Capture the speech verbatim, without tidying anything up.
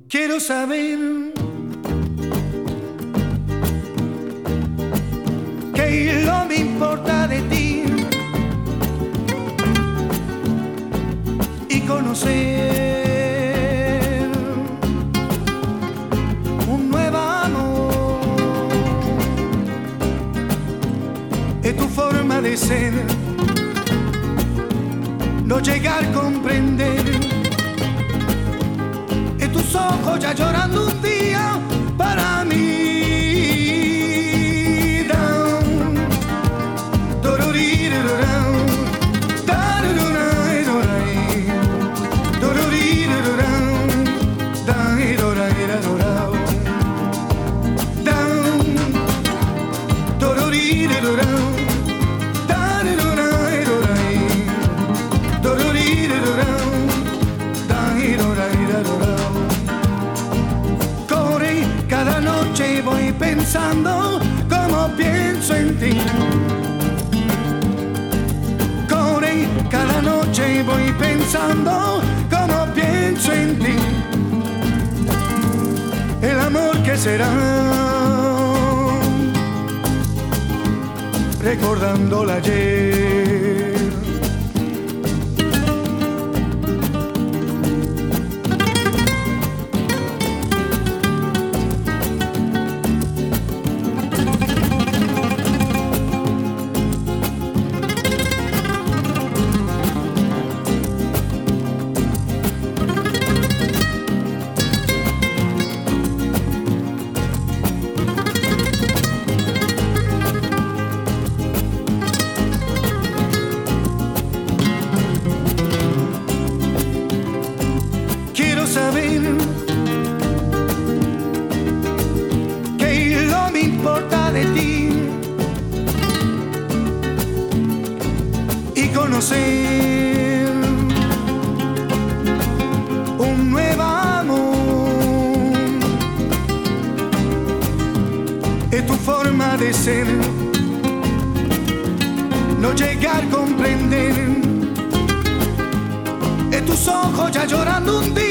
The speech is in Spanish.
Quiero saber qué no me importa de ti y conocer un nuevo amor. Es tu forma de ser, no llegar a comprender. En tus ojos ya llorando un día para mí. Cada noche voy pensando como pienso en ti. Corre, cada noche voy pensando como pienso en ti. El amor que será, recordando el ayer. Saber que no me importa de ti y conocer un nuevo amor. Es tu forma de ser, no llegar a comprender. En tus ojos ya llorando un día